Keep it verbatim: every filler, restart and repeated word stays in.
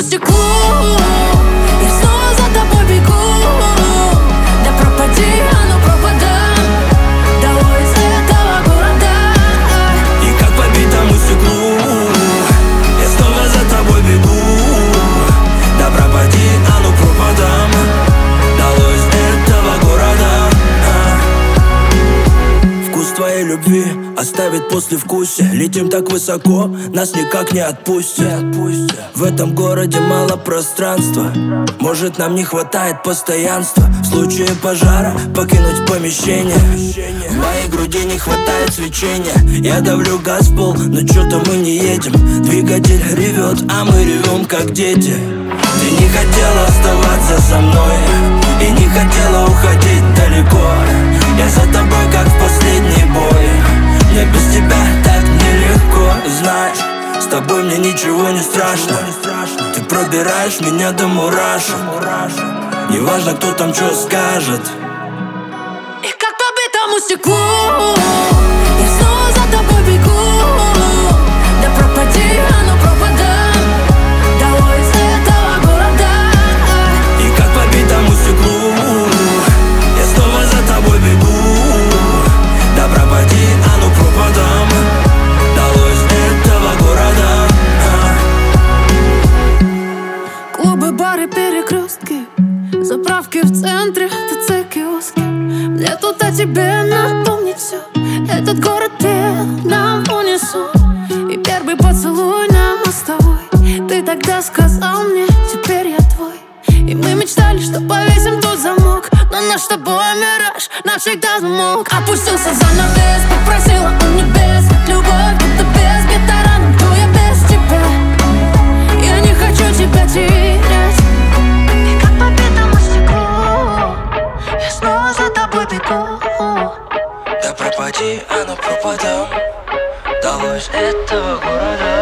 стеклу. Я снова за тобой бегу. Да пропади, а ну пропадам. Долой из этого города. И как по битому стеклу я снова за тобой бегу. Да пропади, а ну пропадам. Долой из этого города. Вкус твоей любви оставит послевкусие. Летим так высоко, нас никак не отпустят. В этом городе мало пространства. Может, нам не хватает постоянства. В случае пожара покинуть помещение. В моей груди не хватает свечения. Я давлю газ в пол, но чё-то мы не едем. Двигатель ревет, а мы ревем как дети. Ты не хотела оставаться со мной и не хотела уходить далеко. Я за тобой, как в последний бой. Мне без тебя так нелегко. Знаешь, с тобой мне ничего не страшно. Ты пробираешь меня до мурашек. Неважно, кто там что скажет. И как по битому стеклу я снова за тобой бегу. Да пропади, а ну пропадам. Долой из этого города. И как по битому стеклу я снова за тобой бегу. Да пропади, а ну пропадам. Долой из этого города. Клубы, бары, перекрестки, заправки в центре, ТЦ, киоски. Мне тут о тебе напомнить все. Этот город пел нам в унисон. И первый поцелуй на мостовой. Ты тогда сказал мне, теперь я твой. И мы мечтали, что повесим тут замок. Но наш с тобой мираж навсегда замолк. Опустился занавес, попросила у небес. Любовь будто без гитара, но кто я без тебя? Я не хочу тебя терять. И как по битому стеклу я снова за тобой бегу. Да пропади, а ну пропадам. Долой из этого города.